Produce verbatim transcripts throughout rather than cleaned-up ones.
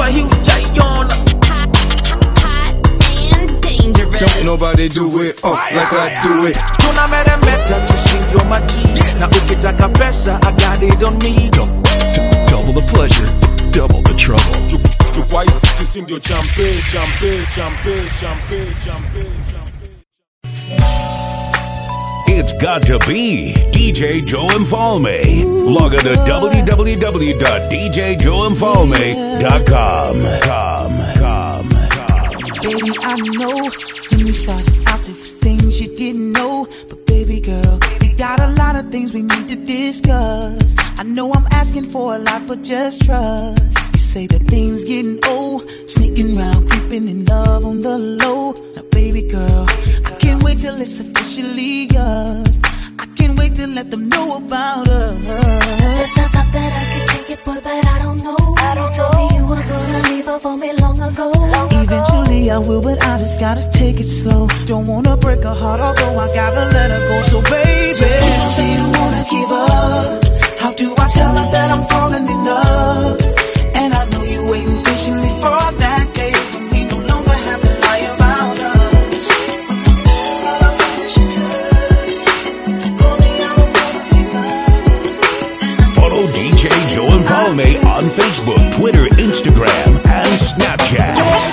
Hiujayon. Hot and dangerous. Don't nobody do it uh, like I do it. Tuna meremeta tushindio maji. Na ukitaka pesa, I got it on me. Double the pleasure, double the trouble. Twice kisindio champe, champe, champe, champe, champe, champe. It's got to be D J Joe Infalme. Log on to w w w dot d j joe infalme dot com. Com, com, com. Baby, I know when you started out there was things you didn't know. But baby girl, we got a lot of things we need to discuss. I know I'm asking for a lot, but just trust. You say that things getting old, sneaking around, creeping in love on the low. Now baby girl, I can't wait till it's officially yours. I can't wait to let them know about us. First I thought that I could take it, boy, but I don't know. I don't you told know. me you were gonna leave up for me long ago. Long Eventually ago. I will, but I just gotta take it slow. Don't wanna break her heart, although I gotta let her go. So baby, so please don't say you wanna give up. How do I tell her that I'm falling in love? And I know you waiting patiently for that day when we no longer have to lie about us. Follow D J Joe Infalme on Facebook, Twitter, Instagram, and Snapchat.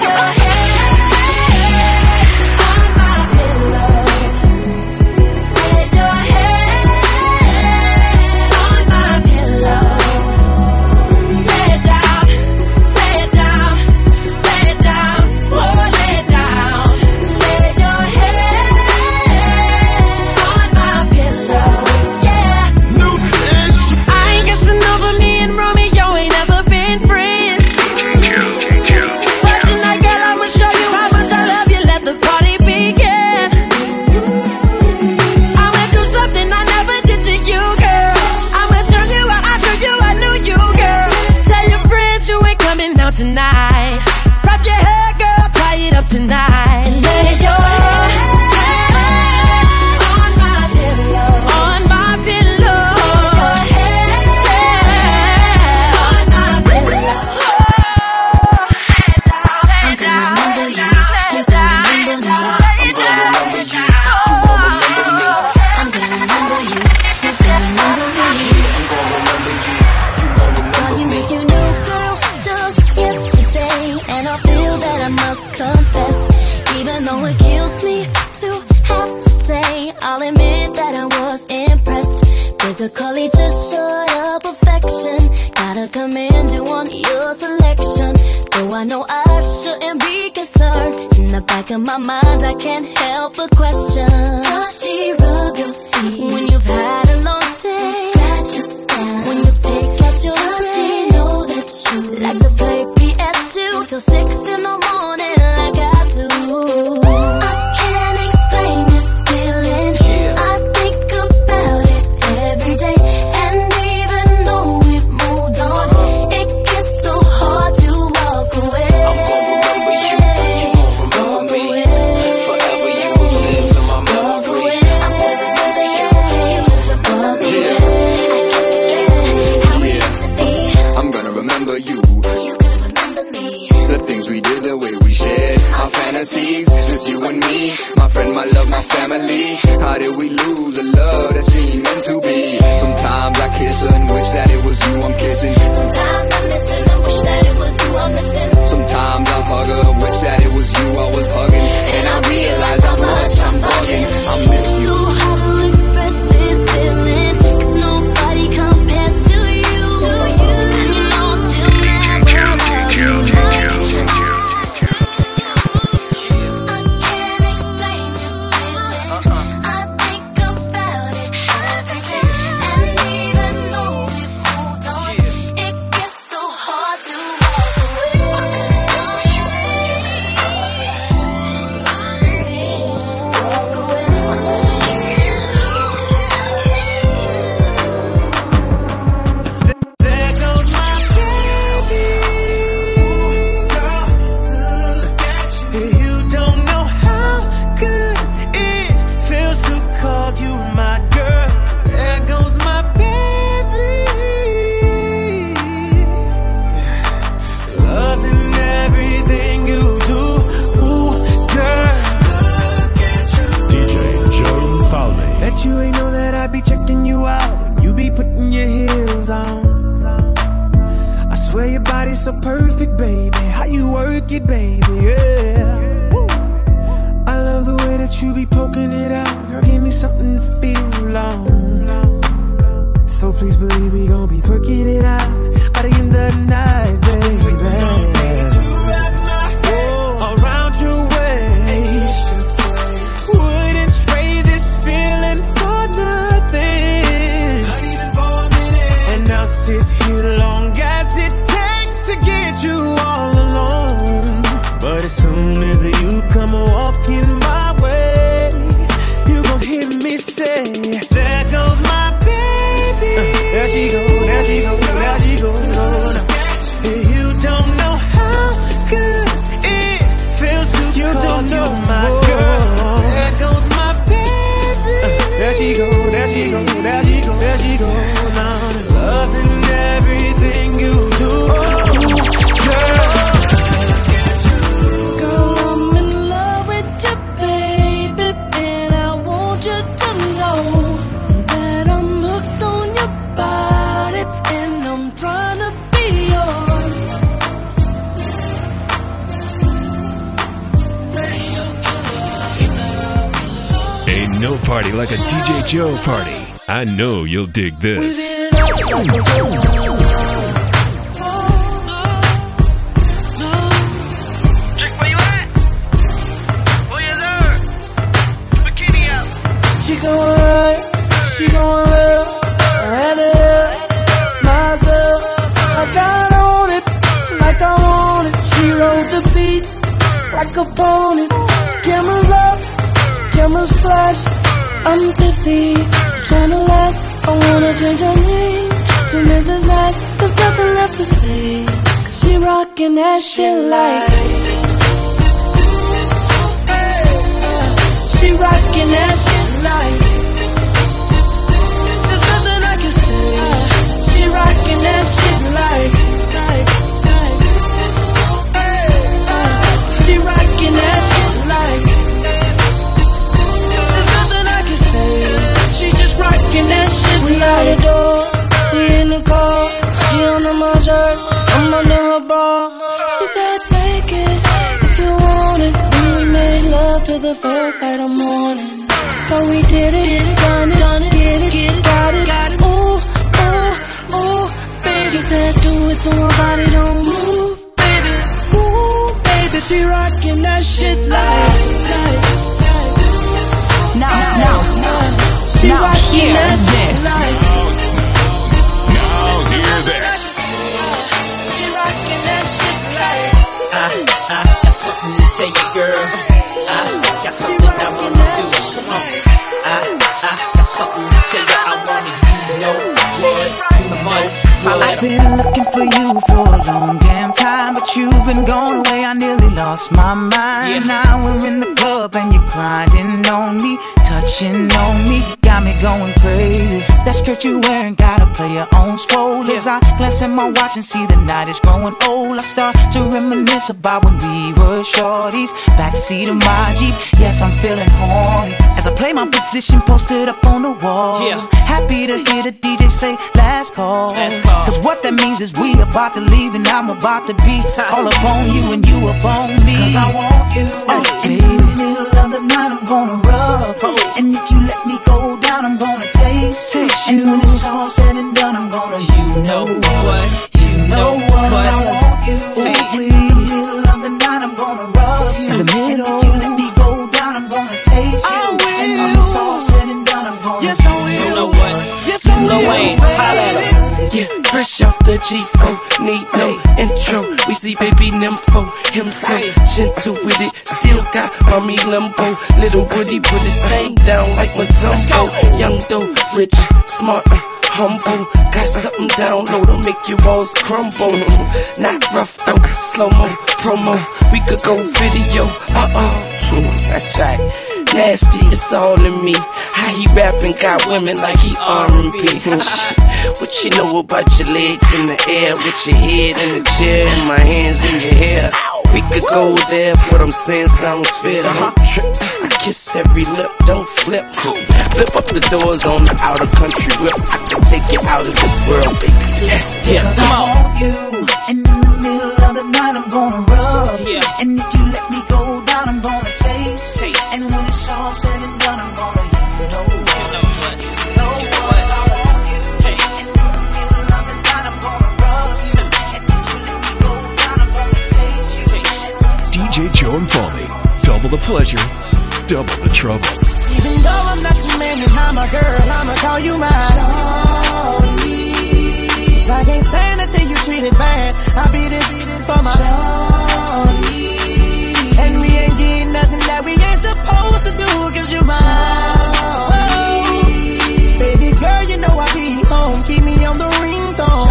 Tonight, wrap your hair, girl, tie it up tonight. Lay your head on my pillow, on my pillow. Lay your head on my pillow. I'm gonna remember you. You're gonna remember me. I'm gonna remember you. I'm gonna remember you. You're gonna remember me. Saw you with your new girl just yesterday, and I feel that I must confess, even though it kills me to have to say, I'll admit that I was impressed. Physically just short of perfection, gotta commend you on your selection. Though I know I shouldn't be concerned, in the back of my mind I can't help but question, does she rub your feet when you've had a long day? Scratch your scalp when you take out your breath? Does she know that you like to play P S two till six in the morning like I do? I can't explain this feeling. I think about it every day, and even though we've moved on, it gets so hard to walk away. I'm gonna remember you, you gon' remember me. Forever you will live in my memory. I'm gonna remember you, you gon' remember me. I can't forget how we used to be. I'm gonna remember you. You gonna remember me. The things we did, the way we shared our fantasies, just you and me, my friend, my love, my family. How did we lose a love that seemed meant to be? Sometimes I kiss her and wish that it was you I'm kissing. Sometimes I miss her and wish that it was you I'm missing. Sometimes I hug her and wish that it was you I was hugging. And I realize how much I'm bugging. I miss you. So how to express this feeling, 'cause nobody compares to you. And you know I'm still never love you. I can't explain this feeling. so perfect, baby. How you work it, baby, yeah. Woo. I love the way that you be poking it out. Girl, give me something to feel on. So please believe we gon' be twerking it out by the end of the night, baby. Oh, around your waist. Wouldn't trade this feeling for nothing. Not even for a minute. And I'll sit here long as it takes to get you all alone. But as soon as you come walking my way, you gon' hear me say, there goes my baby. Uh, there she go, there she go, there she go. You don't know how good it feels to you call don't know you my girl. There goes my baby. Uh, there she go, there she go, there she go, there she go. Now loving everything you do, girl. Girl, I'm in love with you, baby, and I want you to know that I'm hooked on your body, and I'm trying to be yours. Ain't no party like a D J Joe party. I know you'll dig this. She gon' ride, she gon' live, and it, myself. I got on it, like I want it. She rode the beat, like a pony. Cameras up, cameras flash. I'm tipsy, tryna last. I wanna change her name to Missus Nash. There's nothing left to say. She rockin' that shit like. She rockin' that shit like. There's nothing I can say. She rockin' that shit like. She rockin' that shit like. There's nothing I can say. She just rockin' that shit like. We out the door, we in the car. She under my shirt, I'm under her bra. She said take it if you want it. Then we made love to the first light of morning. So we did it, done it, done it, get it, get it, got it, got it. Ooh, ooh, ooh, baby. She said do it so my body don't move, baby. Ooh, baby, she rockin' that shit like, like, like. Now, now, now, she now rockin' hear that this. shit like. Now hear this. She rockin' that shit like. I, I got something to tell you, girl. I got something I wanna do. Come on. I, I got something to tell you. I wanna you know what, what, what. I've been looking for you for a long damn time, but you've been gone away. I nearly lost my mind. Yeah. Now we're in the club and you're grinding on me, touching on me, got me going crazy. That skirt you wearing gotta play your own swole. As I glance at my watch and see the night is growing old, I start to reminisce about when we were shorties. Backseat of my Jeep, yes I'm feeling horny as I play my position posted up on the wall. Yeah. Happy to hear the D J say last call. Last call. Cause what that means is we about to leave and I'm about to be all up on you and you up on me. Cause I want you, oh, baby. In the middle of the night I'm gonna rub, oh. And if you let me go down I'm gonna taste, taste you. And when it's all said and done I'm gonna, you know what, you know what, what? I want you, hey. In the middle of the night I'm gonna rub you. In the middle. And if you let me go down I'm gonna taste you. I will. And when it's all said and done I'm gonna, yes I will. You know what, yes I will. Lil Wayne, holla at him. Yeah, fresh off the G four, need no intro. We see baby nympho, him so gentle with it. Still got mommy limbo. Little Woody put his thing down like Matumbo. Young though, rich, smart, uh, humble. Got something down low to make your walls crumble. Not rough though, slow-mo, promo. We could go video, uh-oh. That's right. Nasty, it's all in me. How he rapping got women like he R and B. What you know about your legs in the air, with your head in the chair and my hands in your hair? We could go there if what I'm saying sounds fair. Don't trip, I kiss every lip, don't flip. Flip up the doors on the outer country whip. I can take you out of this world, baby. Let's get come on. You in the middle night I'm gonna rub. Yeah. And if you let me go down, I'm gonna taste. Taste. And when it's all said and done, I'm gonna, you know what? You know what? You know what? I want you. Hey. And in the middle of the night, I'm gonna rub you. And if you let me go down, I'm gonna taste you. D J Joe and Falmy. Double the pleasure, double the trouble. Even though I'm not your man and I'm a girl, I'ma call you mine. Shawty. 'Cause I can't stand to see you treated bad. I'll be this for my shawty. And we ain't getting nothing that we ain't supposed to do, 'cause you mine. Oh, baby girl, you know I be home. Keep me on the ringtone.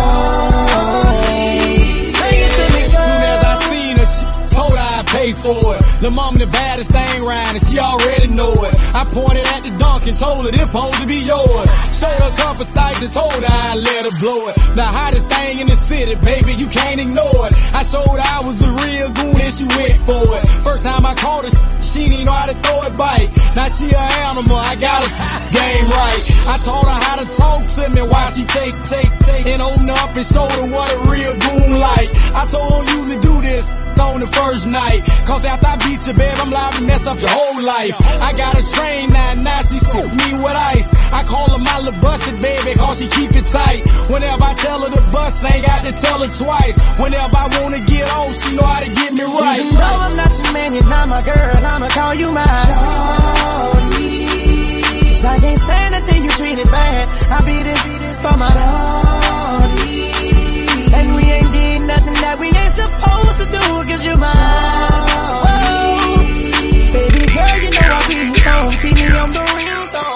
Sing it to me, girl. Soon as I seen her, she told her I'd pay for it. The mom the baddest thing round and she already know it. I pointed at the dunk and told her this supposed to be yours. Showed her a couple stacks and told her I'd let her blow it. The hottest thing in the city, baby, you can't ignore it. I showed her I was a real goon and she went for it. First time I caught her, she didn't know how to throw it bite. Now she an animal, I got her game right. I taught her how to talk to me while she take, take, take, and open up and show her what a real goon like. I told her you to do this on the first night, 'cause after I beat you, babe, I'm liable to mess up your whole life. I got a train now, now she suit me with ice. I call her my little busted baby, 'cause she keep it tight. Whenever I tell her to bust, I ain't got to tell her twice. Whenever I wanna get on, she know how to get me right. Even though I'm not your man, you're not my girl, I'ma call you mine. Shawty. 'Cause I can't stand to see you treated bad. I'll be this for my shawty. And we ain't did nothing that we ain't supposed to do, 'cause you're mine. Oh, baby girl, you know I'll be home. Keep me on the ringtone.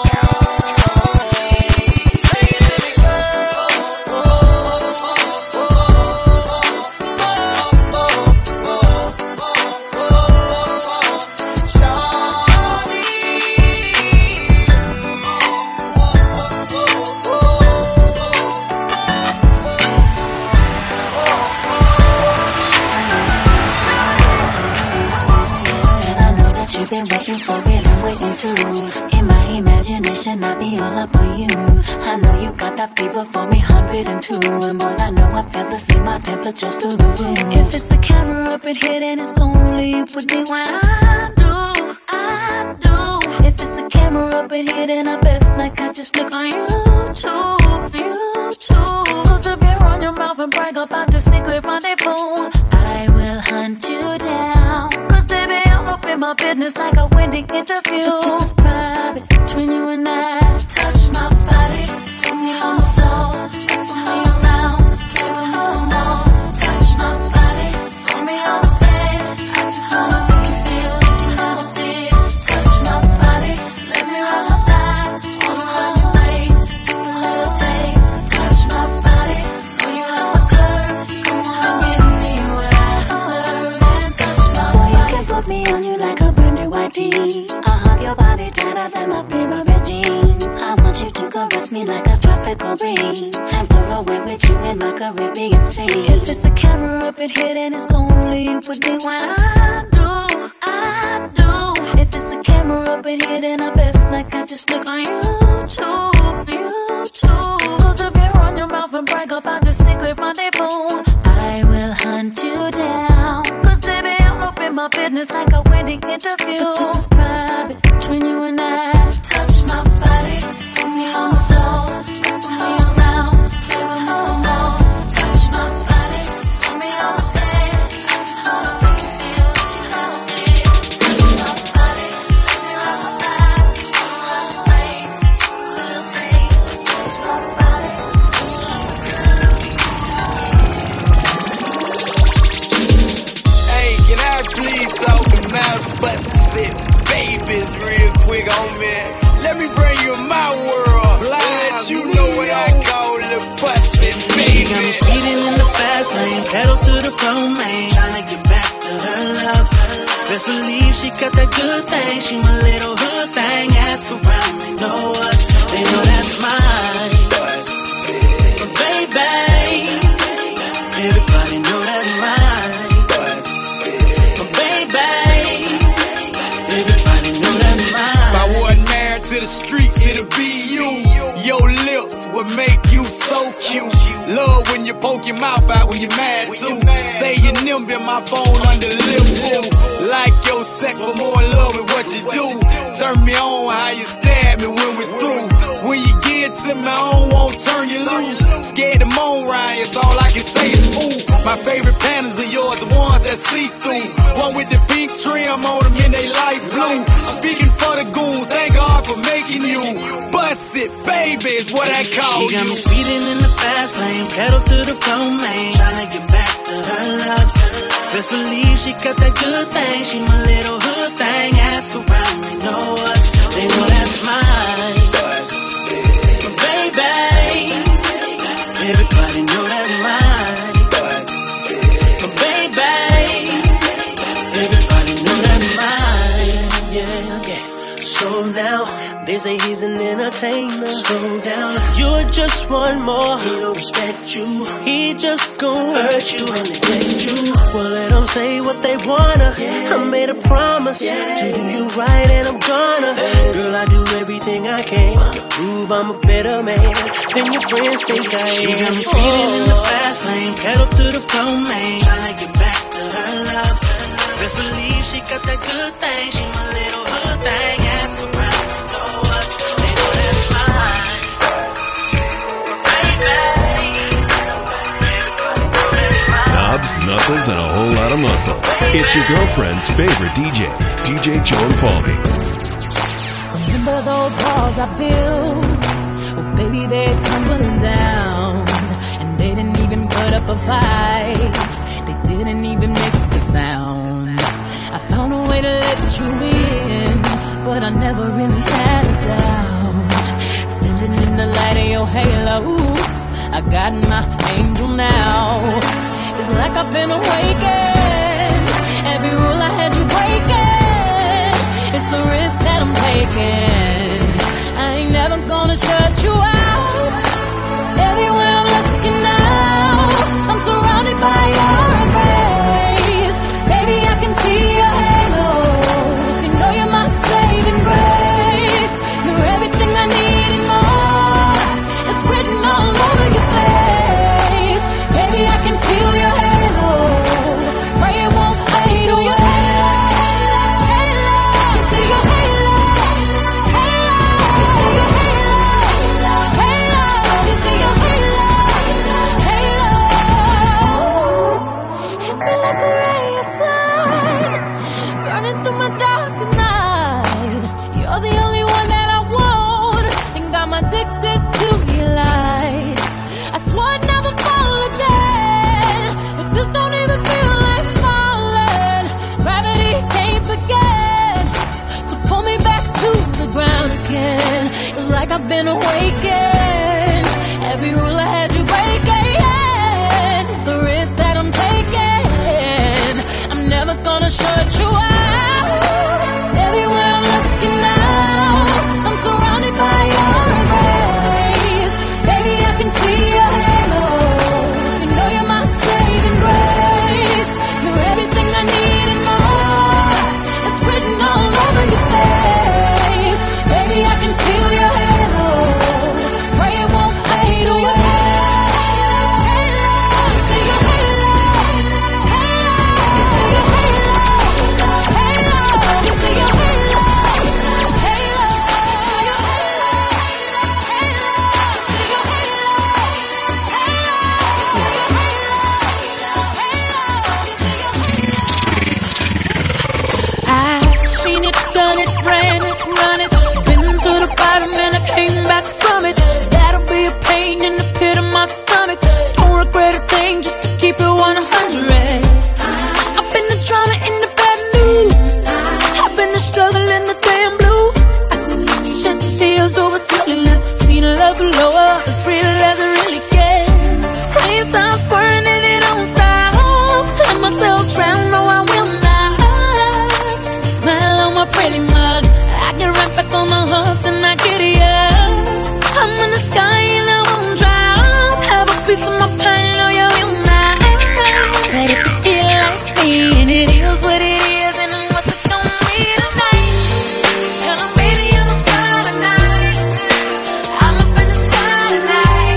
Sing it to me, girl. Oh, oh, oh, oh, oh, oh, oh, shawty. You've been waiting for it, I'm waiting too. In my imagination, I'll be all up on you. I know you got that fever for me, one hundred and two. And boy, I know I feel the same, my temperature's through the roof. If it's a camera up in here, then it's gonna leave with me when I do, I do. If it's a camera up in here, then I best not catch just click on YouTube, YouTube. Close up your on your mouth and brag about the secret rendezvous. I will hunt you down, 'cause baby, up in my business like a windy interview. But this is private between you and I. Touch my body, put me on the floor, whistle me around, play with me some more. Touch my body, put me on the bed. I just wanna make you feel like you never did. Touch my body, let me run my thighs, wanna love your waist, just a little taste. Touch my body, know you have my curves, come on and give me what I deserve. And touch my body, you can put me on you like a brand new I D. I hug your body tighter than my favorite jeans. I want you to caress me like a tropical breeze and blow away with you in my Caribbean sea. If it's a camera up in here, then it's gonna leave with me when I do, I do. If it's a camera up in here, then I best like I just click on YouTube, YouTube. Close up your on your mouth and brag about the secret rendezvous. I will hunt you down, 'cause baby, I'm up in my business like a wedding interview. But this is private between you and I. Touch my body, put me on the floor, whistle me around, play with me some more. Touch my body, put me on the bed. I just wanna make you feel like you never did. Touch my body, let me run my thighs, wanna love your waist, just a little taste. Touch my body, Hey, can I please talk about bustin' babies real quick on me? Let me bring you in my world. Let you know what I call the bustin' baby. Got me speeding in the fast lane, pedal to the floor, man. Tryna get back to her love. Best believe she got that good thing. She my little hood thing. Ask around, they know us. They know that's mine. But baby, everybody know that's mine. But baby, everybody know that's mine. If I wasn't married to the streets, it'll be you. Your lips would make you so cute. Love when you poke your mouth out when you're mad too. Say your nimble in my phone under lip. Like your sex, but more in love with what you do. Turn me on how you stab me when we're through. When you get to me, I don't want to turn you loose. Scared to moan, Ryan, it's all I can say is ooh. My favorite panties are yours, the ones that see through. One with the pink trim on them and they light blue. I'm speaking for the goons, thank God for making you. Bust it, baby, is what I call you. She got me speeding in the fast lane, pedal to the floor, man. Tryna get back to her love. Best believe she got that good thing. She my little hood thing. Ask around, they know us. They know that's mine. But baby, everybody know that's mine. But baby, everybody know that's mine. Yeah, yeah. So now they say he's an entertainer. Slow down, you're just one more. He don't respect you. He just gon' hurt you and neglect you. Well, let them say what they wanna. Yeah. I made a promise yeah. to do you right, and I'm gonna. Hey. Girl, I do everything I can to prove I'm a better man than your friends think I am. She got me speeding in the fast lane, pedal to the floor, man. Tryna get back to her love. Best believe she got that good thing. She my little hood thing. Ask around. Knobs, knuckles, and a whole lot of muscle. It's your girlfriend's favorite D J, D J Joe Infalme. Remember those walls I built? Well, baby, they're tumbling down. And they didn't even put up a fight. They didn't even make a sound. I found a way to let you in, but I never really had a doubt. Standing in the light of your halo, I got my angel now. It's like I've been awakened. Every rule I had you breaking. It's the risk that I'm taking. I ain't never gonna shut you out. Everywhere I'm looking now, I'm surrounded by your embrace. Baby, I can see your halo. You know you're my saving grace. You're everything I need and more. It's written all over your face. Baby, I can feel your halo. Pray it won't fade. Feel your halo, halo. You see your halo, halo. Feel your halo, halo. You see your halo, halo. Hit me like a ray of sun, burning through my darkest night. You're the only one that I want, and got me addicted to your light. I swore I'd never fall again, but this don't even feel like falling. Gravity can't begin to pull me back to the ground again. It's like I've been awakened. Every rule I had you breaking. The risk that I'm taking, I'm never gonna shut you out. Everywhere I'm looking now, I'm surrounded by your embrace. Baby, I can see your halo. You know you're my saving grace. You're everything I need and more. It's written all over your face. Baby, I can feel your halo. Pray it won't fade. Feel your halo, halo. You see your halo, halo. You feel your halo, halo. You see your halo, halo. Your halo, halo. You see your halo, I've seen it, done it, ran it, run it. Been to the bottom and I came back from it. That'll be a pain in the pit of my stomach. Don't regret a thing just to keep it one hundred. I've been the drama in the bad news. I've been the struggle in the damn blues. Shed tears over silliness. Seen a love lower as real as it really can. Rain starts pouring and it don't stop. Let myself drown, no I will not. Smile on my pretty mug. I get right back on the horse and I get it up. I'm in the sky and I won't drown. Have a piece of my pie, no you will not. But if you feel like me and it is what it is, and what's it gonna be tonight? Tell 'em baby I'm a star tonight. I'm up in the sky tonight.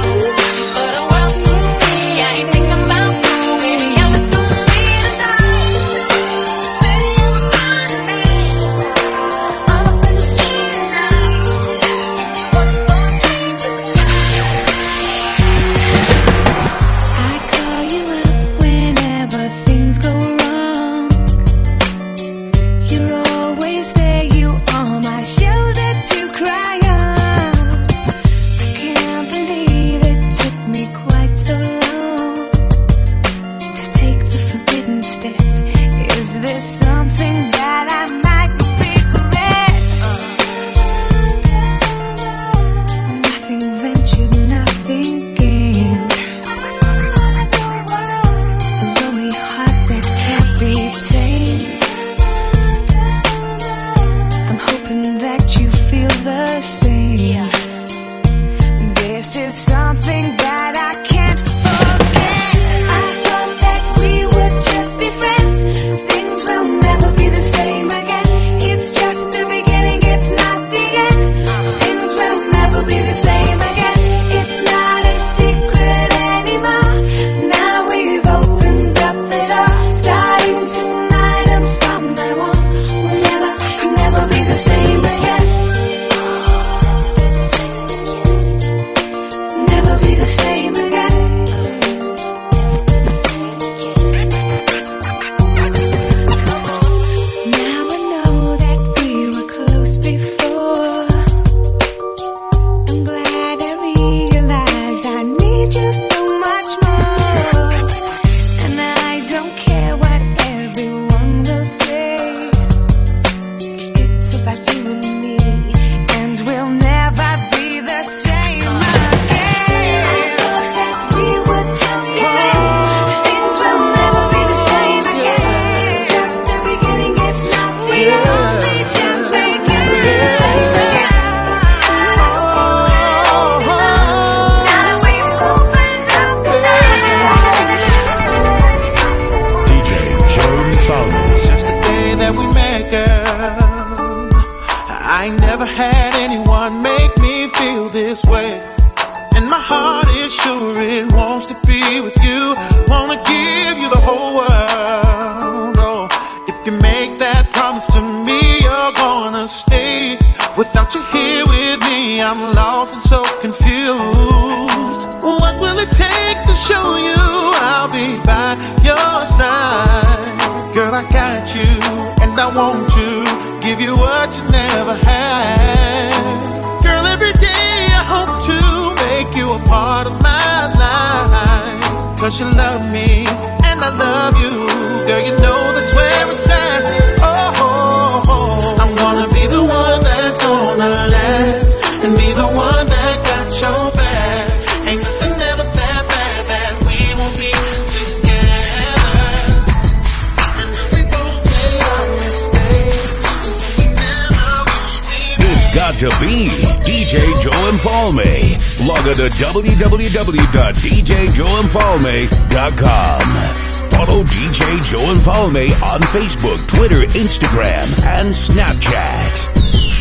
want to give you what you never had. Girl, every day I hope to make you a part of my life. Cause you love me and I love you. Girl, you know that's where it's at. Oh, oh, oh. I'm gonna be the one that's gonna last and be the one that got your back. Ain't nothing ever that bad that we won't be together. And we won't make our mistakes until we never wish we It's got to be D J Joe Infalme. Log on to w w w dot d j joe infalme dot com. Follow D J Joe Infalme on Facebook, Twitter, Instagram, and Snapchat.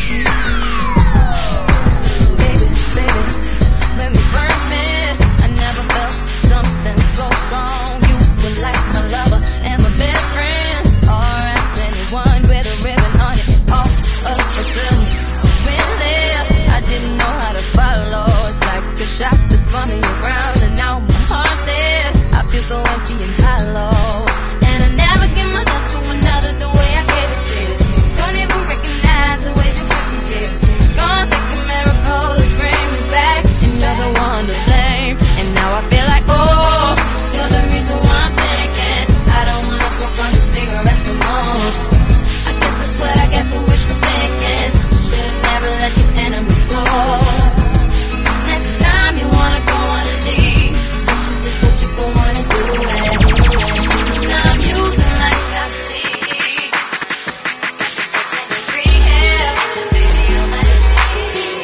Shop is running around and now my heart there. I feel so empty and hollow, and I never give myself to another the way I gave it to you. Don't even recognize the ways you make me feel. Gonna take a miracle to bring me back, and you're the one to blame. And now I feel like, oh, you're the reason why I'm thinking I don't wanna smoke on the cigarettes no more. I guess that's what I get for wishful thinking. Should've never let you enter me door. You wanna go on a leave, I should just let you go on and do it. Now I'm using like I believe. It's like a check in the rehab, baby, you're my disease.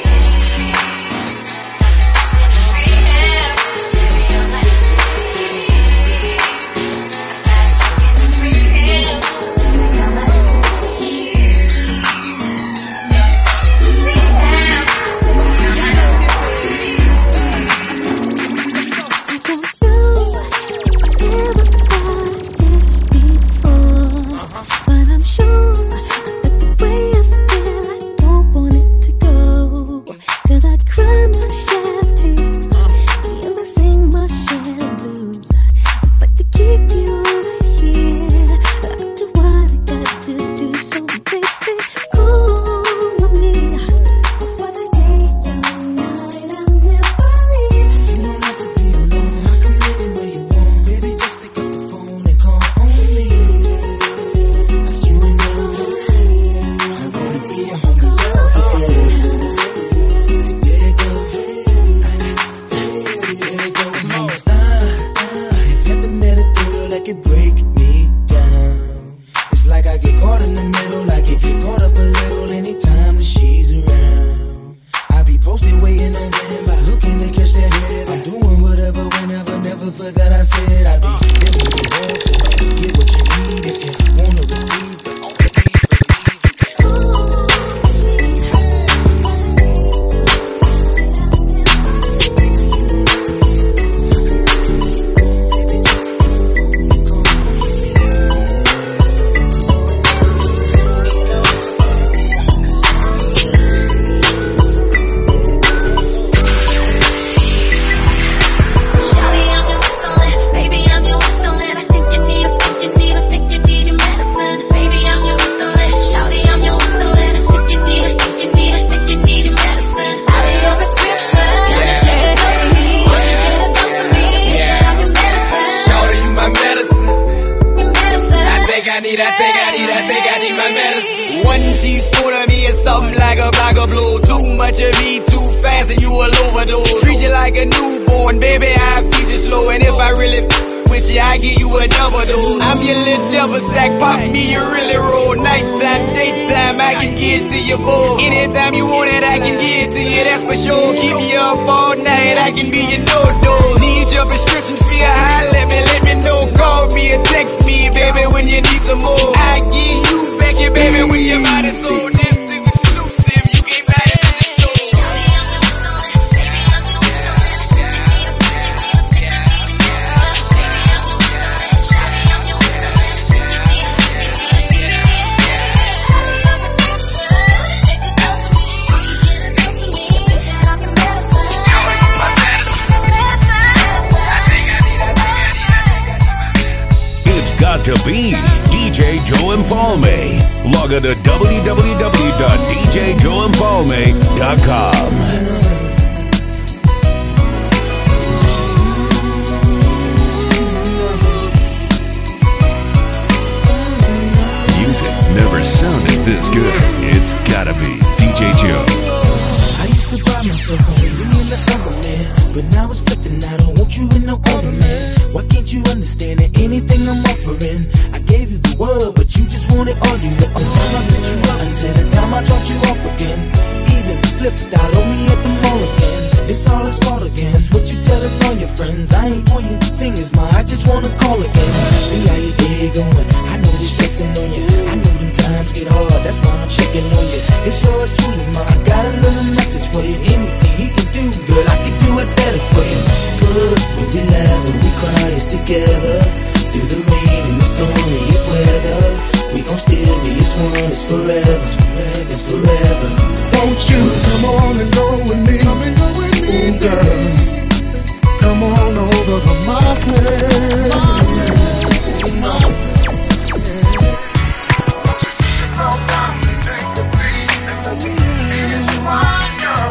It's like a check in the rehab, baby, you're my disease. I got a check in the rehab, baby, you're my disease. Rehab, baby, you're my disease. Anytime you want it, I can get to you, that's for sure. Keep me up all night, I can be your no-dose. Need your prescription, feel high, let me, let me know. Call me or text me, baby, when you need some more. I give you back your baby when your body so this is exclusive, you can't buy it in the store. to be D J Joe Infalme. Log on to w w w dot d j joe infalme dot com. Music never sounded this good. It's gotta be D J Joe. I used to buy myself only in the oven, man, but now it's flipping. I don't want you in no oven, man. Why can't you understand that anything I'm offering? I gave you the world, but you just wanted argument. Until I met you up, until the time I dropped you off again. Even flipped out on me at the mall again. It's all his fault again. That's what you telling all your friends. I ain't pointing fingers, ma. I just wanna call again. See how your day going. I know this stressing on you. I know them times get hard. That's why I'm checking on you. It's yours truly, ma. I got a little message for you. Anything he can do, girl, I can do it better for you. Cause when we laugh and we cry, it's together. Through the rain and the stormiest weather, we gon' still be as one. It's forever. It's forever. Won't you come on and go with me? Come and go with me, ooh, girl. Come on over to my place. Come on. Won't you sit yourself down and take a seat? Is you my girl?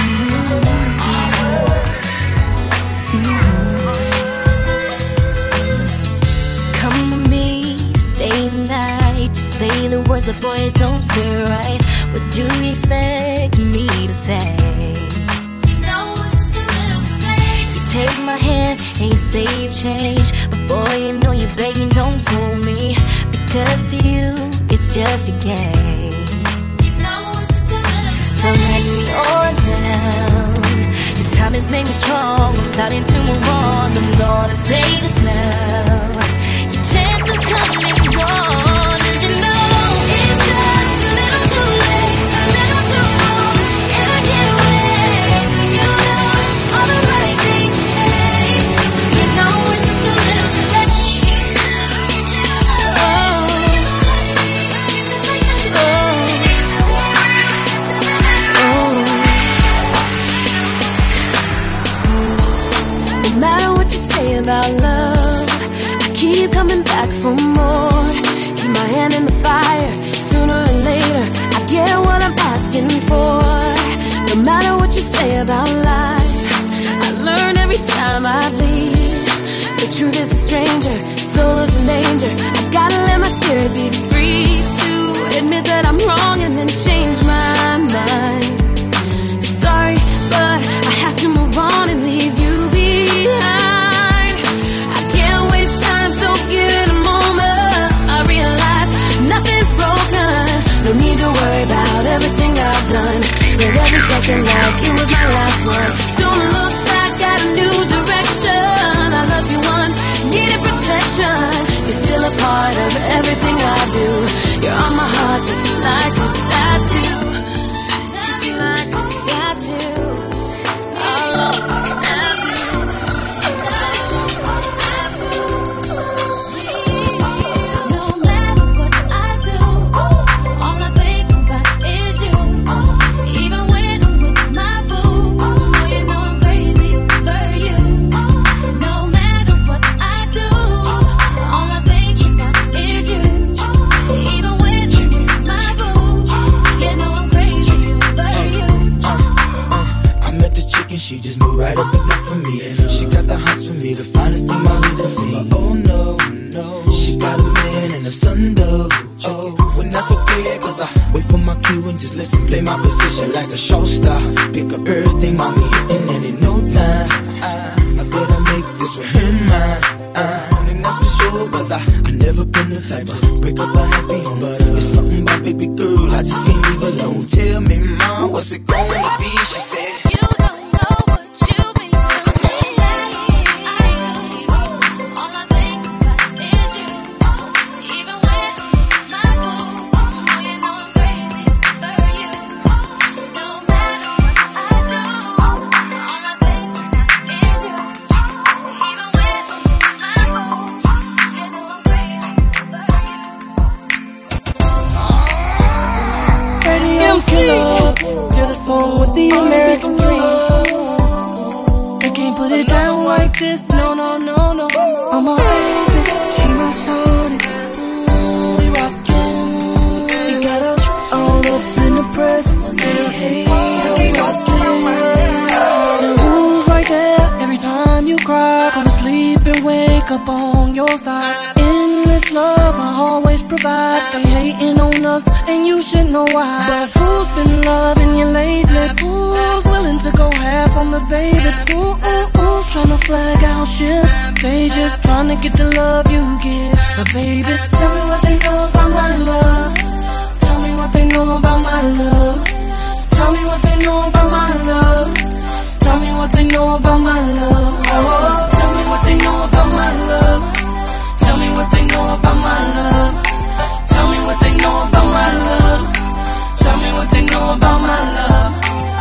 Come with me, stay the night. Just say the words, but boy, it don't feel right. What do you expect me to say? You know it's just a little too late. You take my hand and you say you've changed, but boy, you know you're begging, don't fool me. Because to you, it's just a game. You know it's just a little too late. So let me on down. This time has made me strong. I'm starting to move on. I'm gonna say this now. Your chance is coming and gone, and you know it's just a little too late. A little too long. Can I get away? Do you know all the right things to say? You know it's just a little too late. Oh, oh, oh. No matter what you say about love, I keep coming back for more. Keep my hand in the fire. Sooner or later, I get what I'm asking for. No matter what you say about life, I learn every time I bleed. The truth is a stranger, soul is a danger. I gotta let my spirit be free to admit that I'm wrong and then change my mind. Sorry, but I have to move on and leave you behind. I can't waste time, so give it a moment. I realize nothing's broken. No need to worry about everything I've done. Live every second like it was my last one. Don't look back, got a new direction. I loved you once, needed protection. You're still a part of everything I do. You're on my heart just like a tattoo. Just like a tattoo. I'll always have you. No matter what I do, all I think about is you. Even when I'm with my boo, you know I'm crazy over you. No matter what I do, all I think about is you. Even when you're with my boo, you know I'm crazy over you. I met this chick and she just moved right up the block for me. And she got the hots for me, the finest thing my hood has seen. But oh no, no, she got a man and a son though. Oh, when that's okay, cause I wait for my cue and just listen, play my position like a show star. Pick up everything, mommy hitting, and in no time, I, I better make this with him mine. Uh, and that's for sure, cause I, I never been the type to break up a happy home. But uh, it's something about baby girl, I just can't leave alone. Tell me, mom, what's it gonna be? She said, You don't know what you mean to me. I do. All I think about is you. Even when my boo, you know I'm crazy over you. No matter what I do, all I think about is you. Even when my boo, you know I'm crazy over you. Radio killer, you're the song with the American dream. They can't put it down like this, no, no, no, no. I'm a baby, she my shorty. on your side. Endless love, I always provide. They hating on us, and you should know why. But who's been loving you lately? Who's willing to go half on the baby? Ooh, ooh, who's trying to flag out shit? They just trying to get the love you give. But baby, tell me what they know about my love. Tell me what they know about my love. Tell me what they know about my love. Tell me what they know about my love. Oh, tell me what they know about my love. Tell me what they know about my love. Tell me what they know about my love. Tell me what they know about my love.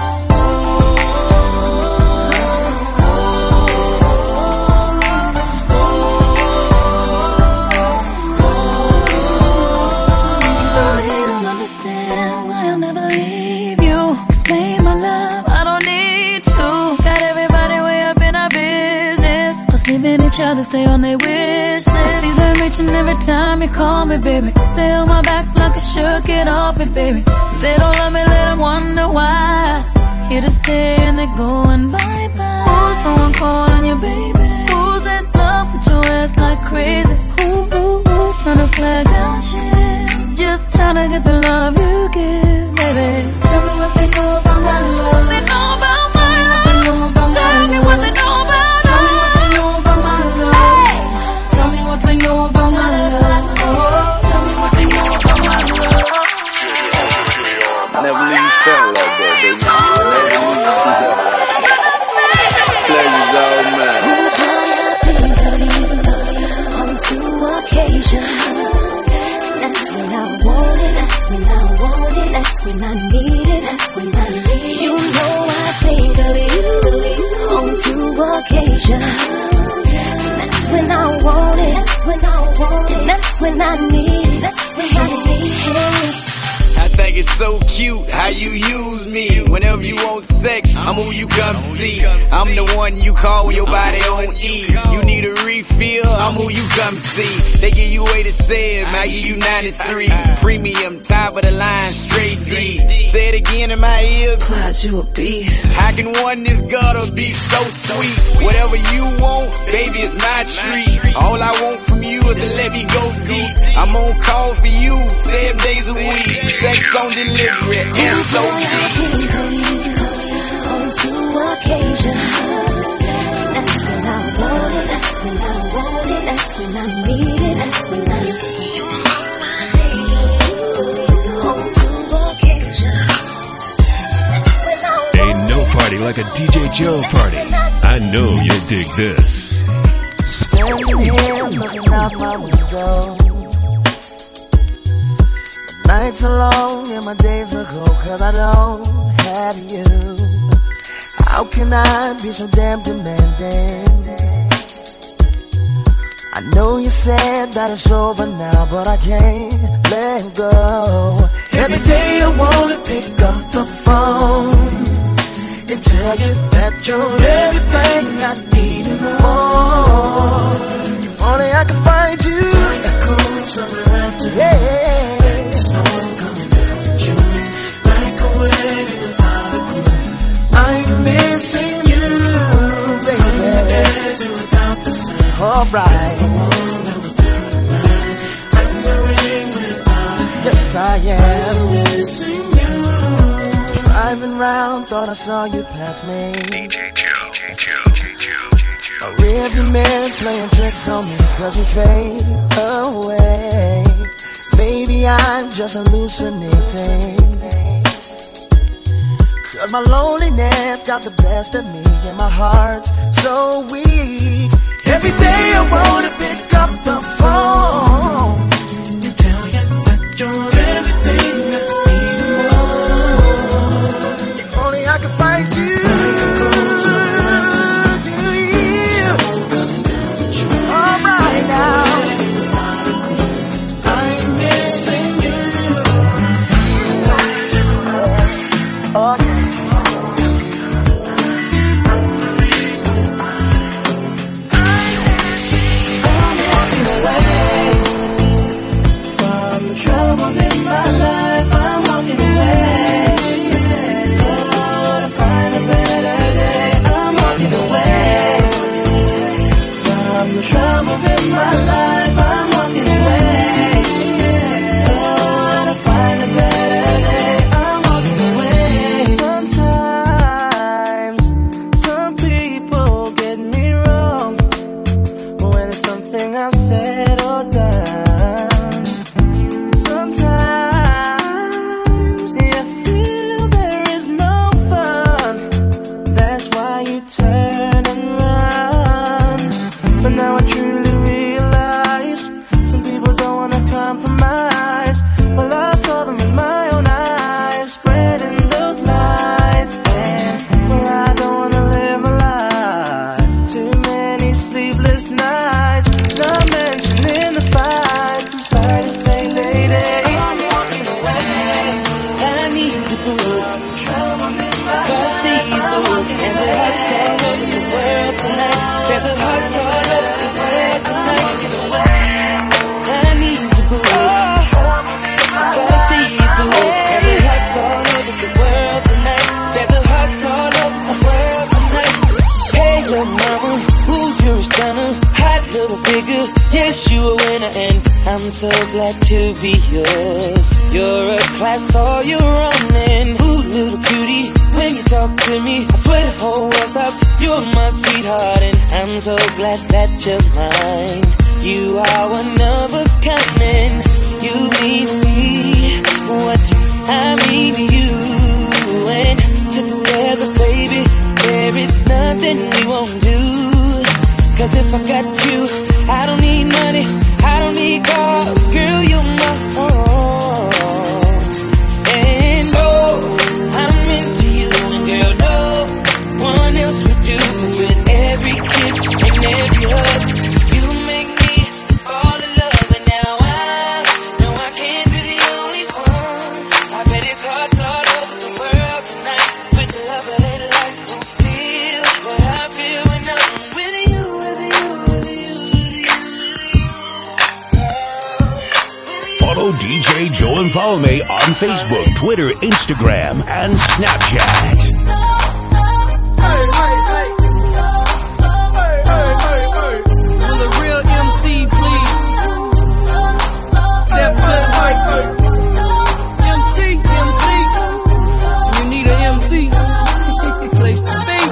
So they don't understand why I'll never leave you. Explain my love, I don't need to. Got everybody way up in our business. Plus leaving each other, stay on their wish list. See them reaching every time you call me, baby. They on my back like a shirt, get off me, baby. They don't love me, let them wonder why. Here to stay and they're going bye-bye. Who's someone calling you, baby? Who's in love with your ass like crazy? Who, who, who's trying to flag down shit? Just trying to get the love you give, baby. Tell me what they know about my love. They know about my love. Tell me what they know about my love. Tell me what they know about my love. Tell me what they know about my love. Never leave you felt like that, baby. Never leave you felt like that. Pleasure's all mine. On two occasions, that's when I want it, that's when I want it, that's when I need it, that's when I need it. You know I think of you on two occasions. That's when I want it, that's when I want it, that's when I need it, that's when I need it. I think it's so cute how you use me. Whenever you want sex, I'm who you come see. I'm the one you call when your body on E. You need a refill, I'm who you come see. They give you eighty-seven, I give you ninety-three. Premium, top of the line, straight D. Say it again in my ear. Clyde, you a beast. How can one this gutter be so sweet? Whatever you want, baby, it's my treat. All I want from you is to let me go deep. I'm on call for you seven days a week. Sex on delivery, and so deep. On two occasions, that's when I want it, that's when I want it, that's when I need it, that's when I need it. On two occasions, that's when I want it. Ain't no party like a D J Joe party. I know you'll dig this. Standing here looking out my window. Nights are long and my days are cold, cause I don't have you. How can I be so damn demanding? I know you said that it's over now, but I can't let go. Every day I wanna pick up the phone and tell you that you're everything I need and more. If only I could find you. Echo summer after. Yeah. I'm missing you, baby. Alright. Yes, I am. Missing you. Driving round, thought I saw you pass me. D J Joe, D J Joe, D J Joe, D J Joe. A rearview mirror's playing tricks on me, cause you fade away. Maybe I'm just hallucinating. Cause my loneliness got the best of me and my heart's so weak. Every day I wanna pick up the phone and tell you that you're everything I need more. If only I could find you. Do you? Alright now. I'm missing you. Oh, yeah. settle down. Sometimes you feel there is no fun. That's why you turn and run. But now I truly realize some people don't wanna compromise. Well, I saw them with my own eyes, spreading those lies. And well, I don't wanna live my life. Too many sleepless nights, not mentioning the fights. I'm sorry to say, lady, I'm walking away. I need to put trouble in my life. I see you, and the heart's all over the world tonight. Said the heart's all over the world tonight. I need to put trouble in my life. I see you, and the heart's all over the world tonight. Said the heart's all over the world tonight. Hey, little mama, ooh, you're a stunner, hot little figure. Yes, you a winner, and I'm so glad to be yours. You're a class all your own, and ooh, little cutie, when you talk to me, I swear the whole world stops. You're my sweetheart, and I'm so glad that you're mine. You are one of a kind, and you mean me what I mean to you. And together, baby, there is nothing we won't do. Cause if I got you, I don't need money, I don't need cars. Girl, you're my own. And oh, I'm into you, and girl, no one else would do. Cause with every kiss and every hug, you make me fall in love. And now I know I can't be the only one. I bet it's hard all over the world tonight. With the love of their life, who feel what I feel when I'm with you, with you, with you, Follow D J Joe and Follow Me on Facebook, Twitter, Instagram, and Snapchat. Will the real M C please step to the mic? M C, M C, you need an M C. Place to be.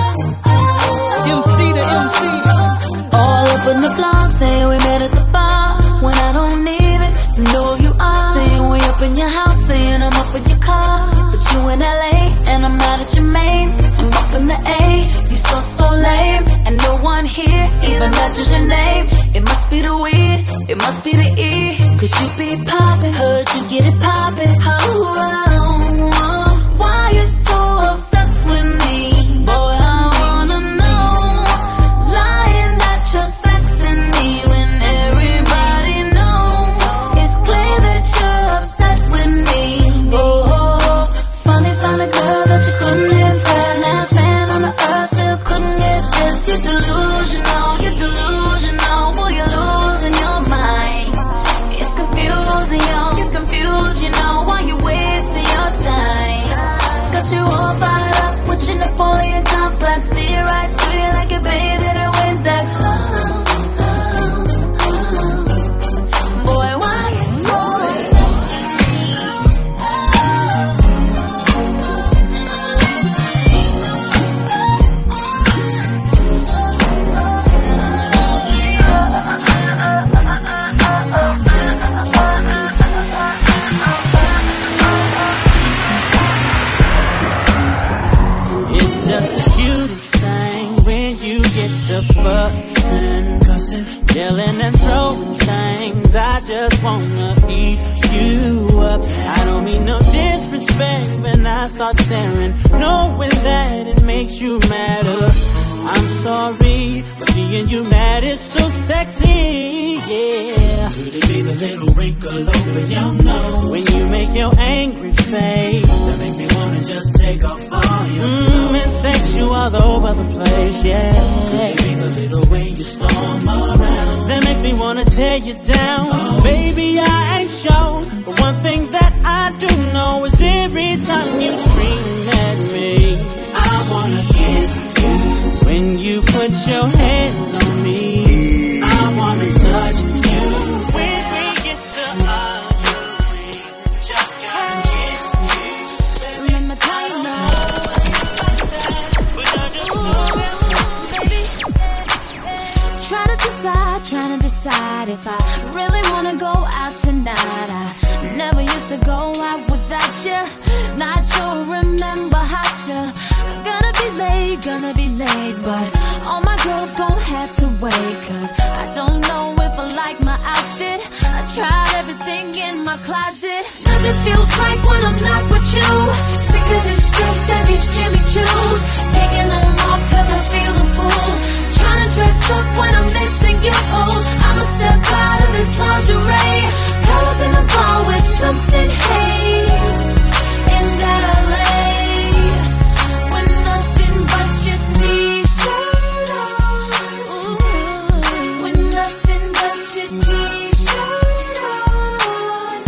M C to M C. All up in the blog, saying we met at the bar when I don't need it. You know who you are. Saying we up in your house, saying I'm up in your car. But you in L A and I'm not at your mains. I'm up in the A. You so so lame, and no one here even mentions your name. It must be the weed, it must be the E. Cause you be poppin', heard you get it poppin'. Oh, oh, oh, why you so obsessed with me? Boy, I wanna know. Lying that you're sexing me when everybody knows. It's clear that you're upset with me. Oh, oh, funny, funny girl that you couldn't impress. Last man on the earth still couldn't get this. You're delusional, you're delusional. Boy, you're losing your mind. It's confusing, yo, you're confused, you know. Why you wasting your time? Got you all fired up with your Napoleon complex. See it right through you like you're bathed in a Windex. Boy, why you It's just the cutest thing when you get to fussing, cussing, yelling and throwing things. I just wanna eat you up. I don't mean no disrespect when I start staring, knowing that it makes you madder. I'm sorry, but seeing you mad is so sexy, yeah. Could it be the little wrinkle over your nose? When you make your angry face, that makes me wanna just take off all your clothes. Mm, and sex you all over the place, yeah. Could it be the little way you storm around? That makes me wanna tear you down. Oh. Baby, I ain't sure, but one thing that I do know is every time you scream at me, I wanna kiss you. When you put your hands on me, I wanna touch you. When we get to arguing, just gotta kiss you. Let me tell you now. Ooh, baby. Try to decide, trying to decide if I really wanna go out tonight. I never used to go out without you. Not sure, remember how to. Gonna be late, gonna be late, but all my girls gon' have to wait. Cause I don't know if I like my outfit. I tried everything in my closet. Nothing feels right when I'm not with you. Sick of this dress and these Jimmy Choos. Taking them off cause I feel a fool. Trying to dress up when I'm missing you. I'ma step out of this lingerie. Caught up in a bar with something haze in L A. With nothing but your t-shirt on. With nothing but your t-shirt on.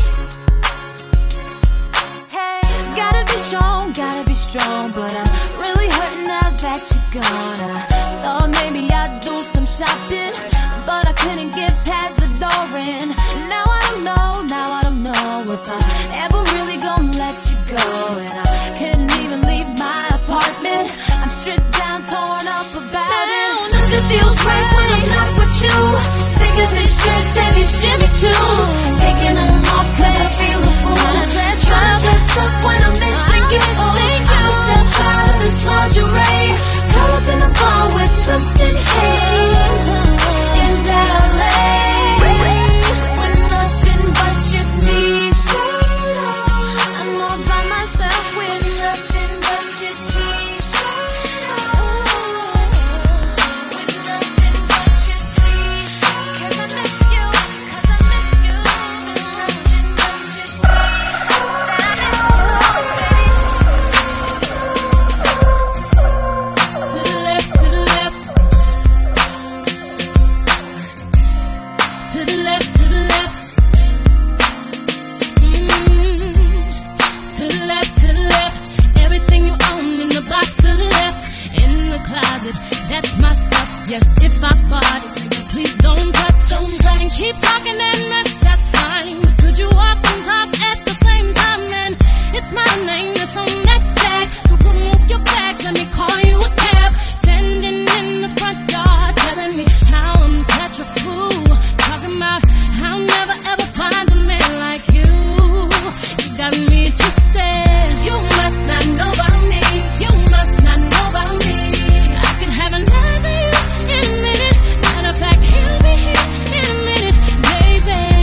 Hey, gotta be strong, gotta be strong, but I'm really hurting now that you're gone. I thought maybe I'd do some shopping, but I couldn't get past the door. And now I don't know, now I don't know if I ever really gonna let you go. And I couldn't even leave my apartment. I'm stripped down, torn up about now, it. Nothing feels right when I'm not with you. Sick of this dress and these Jimmy Choos. Taking them off cause I feel a fool. Trying to dress, trying to dress up when I'm missing you. I'ma step out of this lingerie. Caught up in a bar with something haze in L A. With nothing but your t-shirt on. I'm all by myself with nothing but your t-shirt on. With nothing but your t-shirt. Cause I miss you, cause I miss you. With nothing but your t-shirt. To the left, to the left. To the left, to the left. Mm. To the left, to the left. Everything you own in the box to the left. In the closet, that's my stuff. Yes, if I bought it, please don't touch, don't touch. And keep talking and mess, that's fine. But could you walk and talk at the same time? And it's my name that's on that tag. So remove your bags, let me call you a cab. Standing in the front yard, telling me how I'm such a fool. Talking about I'll never ever find a man like you. You got me twisted. You must not know about me. You must not know about me. I can have another you in a minute. Matter of fact, he'll be here in a minute, baby.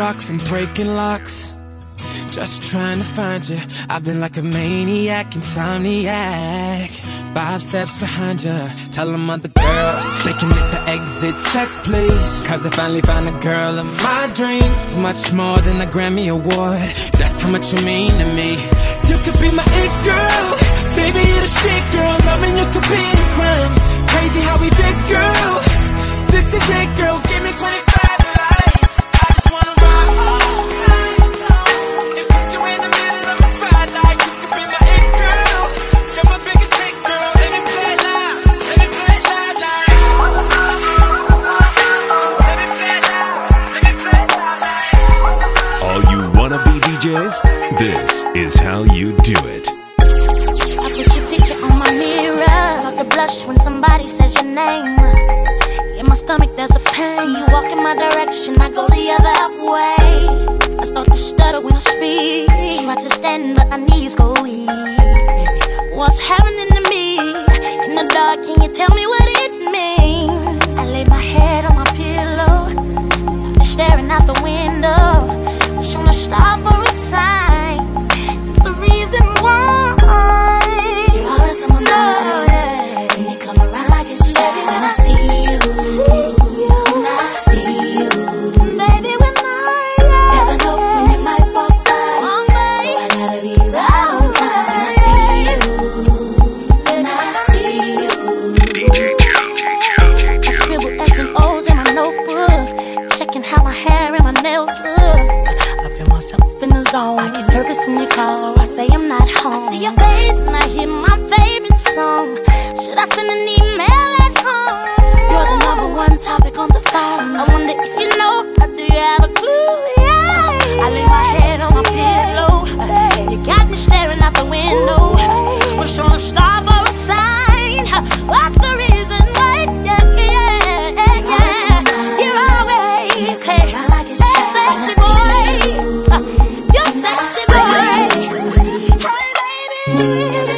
rocks and breaking locks, just trying to find you. I've been like a maniac, insomniac, five steps behind you. Tell them other girls they can hit the exit check, please. Cause I finally found a girl of my dreams. It's much more than a Grammy award, that's how much you mean to me. You could be my it girl, baby, you're the shit girl. Loving you could be a crime. Crazy how we fit, girl. This is it, girl. Give me twenty-five to life. I just wanna rock all night long and put you in the middle of my spotlight. You could be my it girl. You're my biggest hit, girl. Let me play it loud. Let me play it loud, like. Let me play it loud. Let me play it loud, like. All you wannabe D Js, this is how you do it. I put your picture on my mirror. Start to blush when somebody says your name. In my stomach there's a pain. See you walk in my direction, I go the other way. I start to stutter when I speak. Try to stand but my knees go weak. What's happening to me? In the dark, can you tell me what it means? I lay my head on my pillow, staring out the window, wish on a star for a sign. It's the reason why you're always on my mind. When you come around, I get shy when I see you. When I see you, baby, when I never know when you might walk by, so I gotta be right on time when I see you. When I see you, D J Joe, I scribble X's and O's in my notebook, checking how my hair and my nails look. I feel myself in the zone. I get nervous when you call, so I say I'm not home. I see your face and I hear my favorite song. Should I send an email at home? You're the number one topic on the phone. I wonder if you know, or do you have a clue? Yeah. I lay my head on my pillow. You got me staring out the window. Wish on a star for a sign. What's the reason why? Yeah, yeah, yeah, yeah. You're always, hey, hey, sexy boy. You're sexy boy. Hey, baby.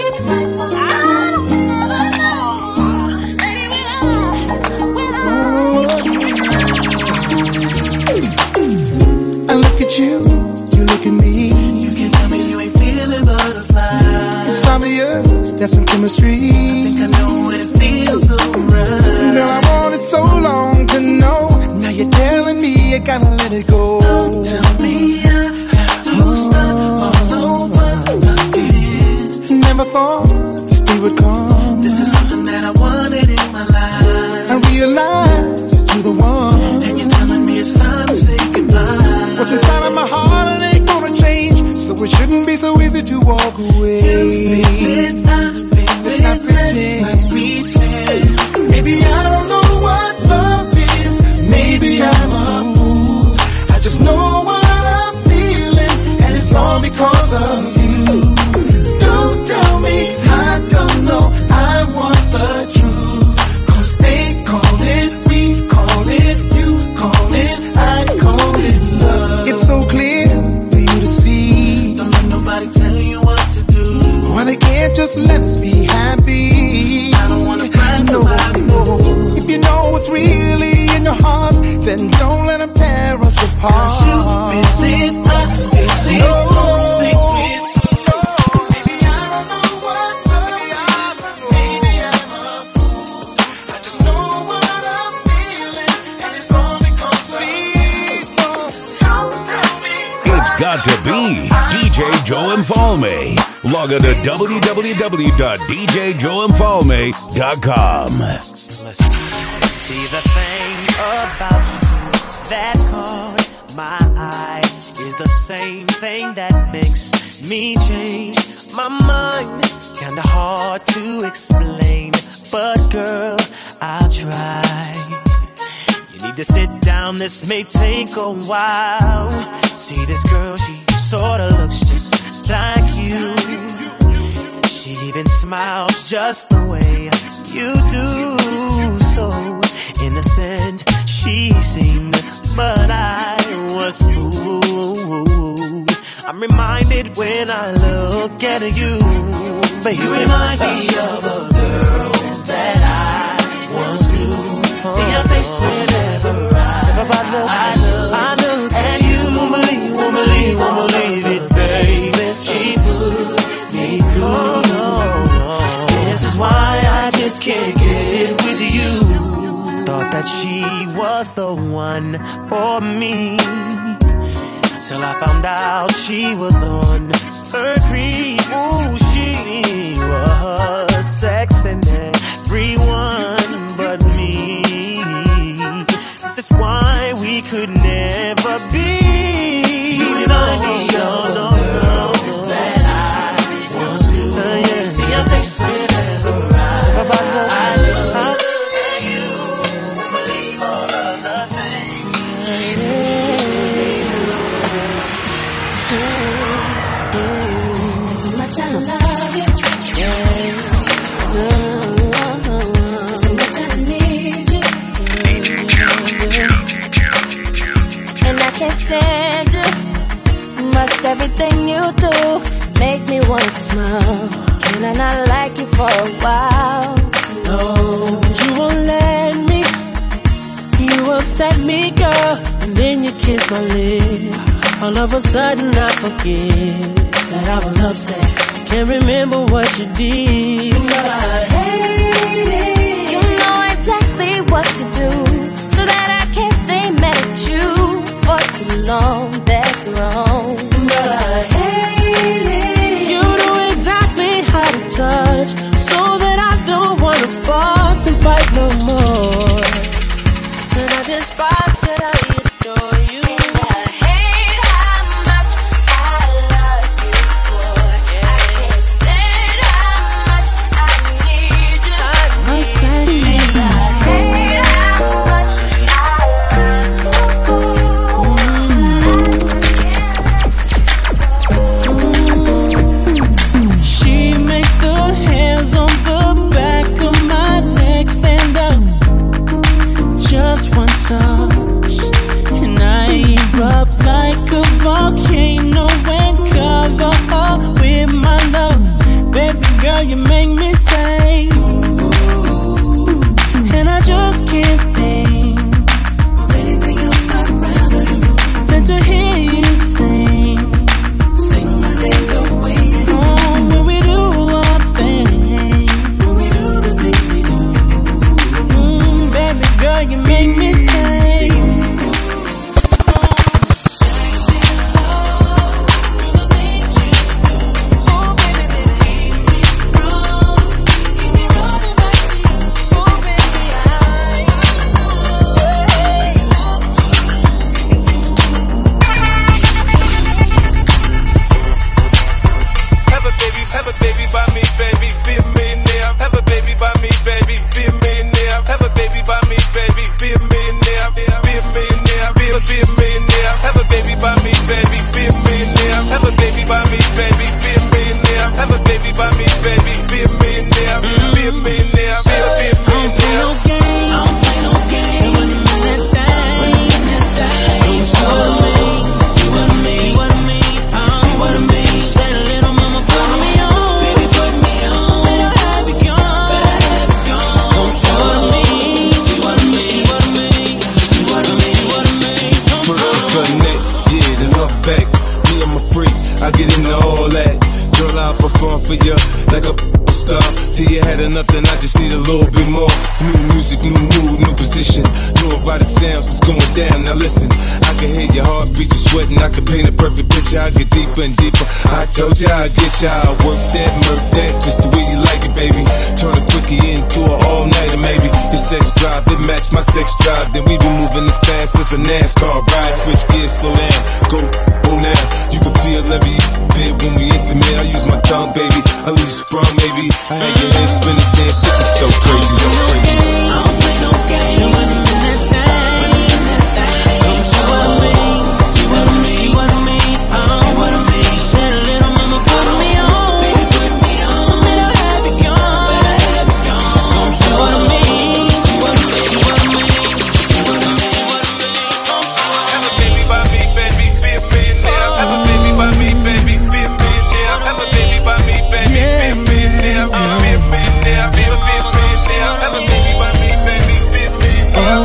I look at you, you look at me. You can tell me you ain't feeling butterflies. It's obvious, that's some chemistry. I think I know what it feels so right. Girl, I wanted so long to know. Now you're telling me I gotta let it go. Don't tell me I have to start all over again. Never thought this day would come. This is something that I wanted in my life. I realized that you're the one, and you're telling me it's time to say goodbye. What's inside of my heart, it ain't gonna change, so it shouldn't be so easy to walk away. Let's not pretend. Maybe I don't know what love is. Maybe I'm a fool. I just know what I'm feeling, and it's all because of you. Don't tell me I don't know. I want the truth, cause they call it, we call it, you call it, I call it love. It's so clear for you to see. Don't let nobody tell you what to do. Why they can't just let us be happy? I don't wanna find no, somebody no. If you know what's really in your heart, then don't let them tear us apart. Cause you feel it, I feel it, no. Sing with got to be D J Joe Infalme. Log on to w w w dot d j joe infalme dot com. See, the thing about you that caught my eye is the same thing that makes me change my mind. Kinda hard to explain, but girl, I'll try. You need to sit down, this may take a while. See this girl, she sorta looks just like you. She even smiles just the way you do. So innocent she seemed, but I was fooled. I'm reminded when I look at you, baby. You remind me of a girl that I once knew. See your face whenever I, I look, I look at you. one for me. Till I found out she was on her creep. Ooh, she was sexing everyone but me. This is why we could never be. You know, no, no, no. That I once knew. Uh, yeah. See your face whenever I, I look at you. Believe all of the things she did. As much I love you, yeah. As much I need you, and I can't stand you. Must everything you do make me wanna smile? Can I not like you for a while? No, but you won't let me. You upset me, girl, and then you kiss my lips. All of a sudden I forget that I was upset. I can't remember what you did, but I hate it. You know exactly what to do, so that I can't stay mad at you for too long. That's wrong, but I hate it. You know exactly how to touch, so that I don't wanna fuss and fight no more. Till I despise, till I adore you. And I erupt like a volcano and cover up with my love. Baby girl, you make me say, and I just can't think of anything else I'd rather do than to hear you sing, sing my name the way you do. Oh, when we do our thing, when we do the things we do. Mm, baby girl, you make me say. Nothing, I just need a little bit more. New music, new mood, new position. New erotic sounds is going down. Now listen, I can hear your heartbeat, you're sweating. I can paint a perfect picture. I get deeper and deeper. I told ya I'd get ya. I work that, murk that, just the way you like it, baby. Turn a quickie into an all-nighter, maybe. Your sex drive, it match my sex drive. Then we be moving as fast as a NASCAR ride. Switch gears, slow down, go, go now. You can feel every bit when we intimate. I use my tongue, baby. I leave you sprung, maybe. I had your head spinning, saying fifty, so crazy, so crazy. I don't play no games. You wanna win that thing? Come see what I mean. See what I mean. See what I mean. See what I mean. Said a little mama, put me on. Baby, put me on. Better have it gone. Better have it gone. Come see what I mean. See what I mean. See what I mean. See what I mean. Have a baby by me, baby, be a millionaire. Have a baby by me, baby, be a millionaire. Have a baby by me, baby, be a millionaire. Be a millionaire. Be a millionaire. Have a baby by me, baby, be a millionaire.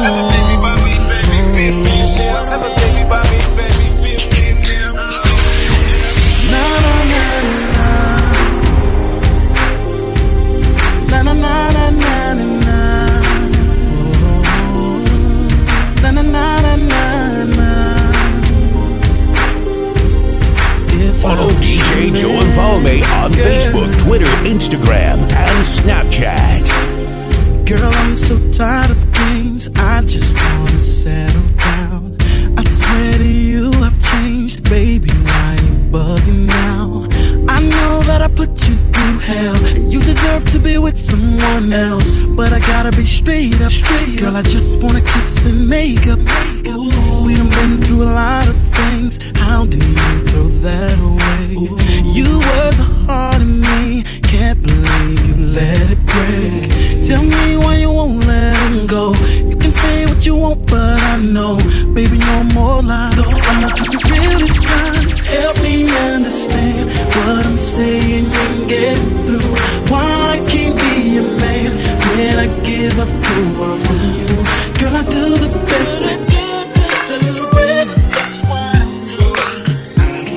Follow D J Joe and Follow Me on Facebook, Twitter, Instagram, and Snapchat. Girl, I'm so tired of games. I just wanna settle down. I swear to you, I've changed, baby. Why you bugging now? I know that I put you through hell, and you deserve to be with someone else. But I gotta be straight up, straight girl. I just wanna kiss and make up. Ooh, we done been through a lot of things. How do you throw that away? Ooh. You were the heart in me. Can't believe you let it break. Tell me why you won't let him go. You can say what you want, but I know, baby, no more lies. I'ma keep it real this time. Help me understand what I'm saying and get through. Why I can't be a man when I give up the world for you? Girl, I do the best I can. That's why I know I'm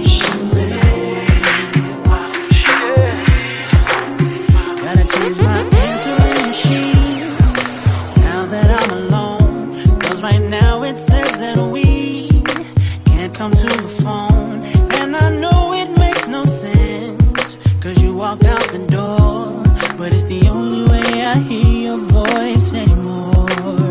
gotta change my answering machine now that I'm alone. Cause right now it says that we can't come to the phone. And I know it makes no sense, cause you walked out the door. But it's the only way I hear your voice anymore.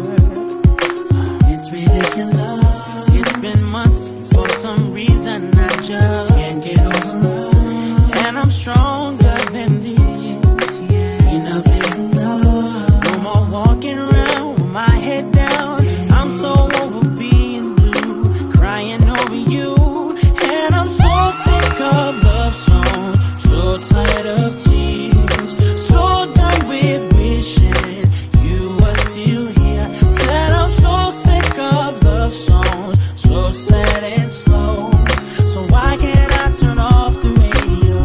It's ridiculous. It's been months, for some reason I just can't get over. And I'm stronger than this, yeah. Enough is enough. No more walking around with my head down. I'm so over being blue, crying over you. And I'm so sick of love songs, so tired of tears, so done with wishing you were still here. Said I'm so sick of love songs, so sad and slow. So why can't I turn off the radio?